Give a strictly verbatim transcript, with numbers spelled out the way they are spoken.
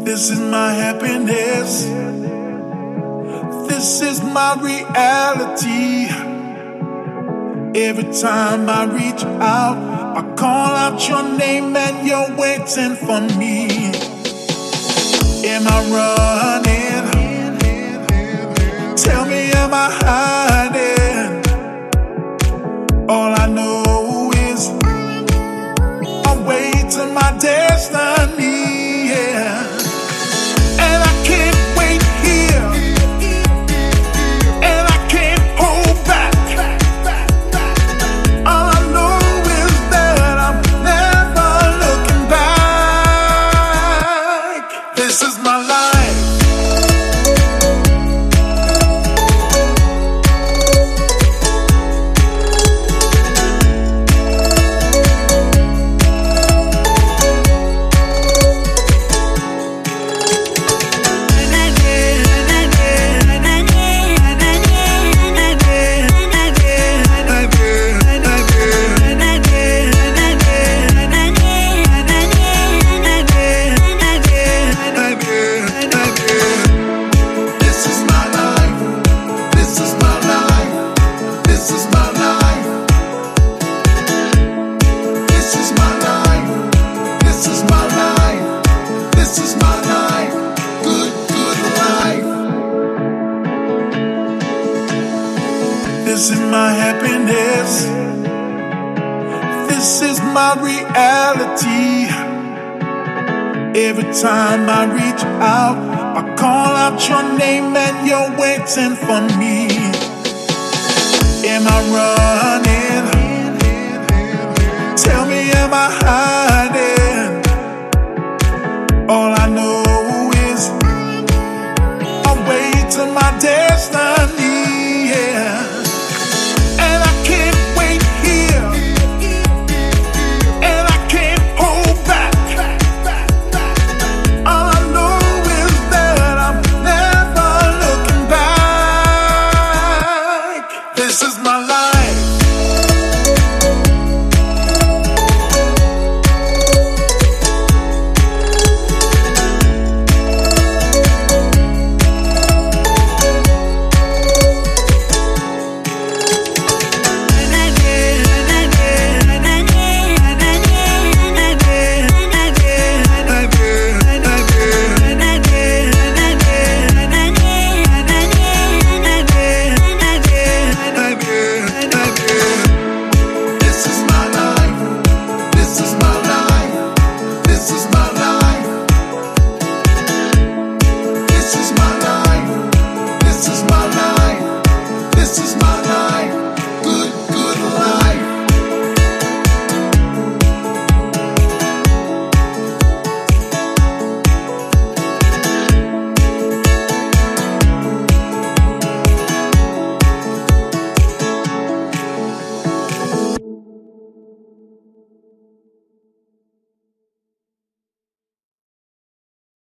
This is my happiness. This is my reality. Every time I reach out, I call out your name and you're waiting for me. Am I running? Tell me, am I hiding? All I know is I'm way to my destiny, yeah. And I can't wait here, and I can't hold back. All I know is that I'm never looking back. This is my life. This is my happiness. This is my reality. Every time I reach out, I call out your name and you're waiting for me. Am I running? Tell me, am I hiding?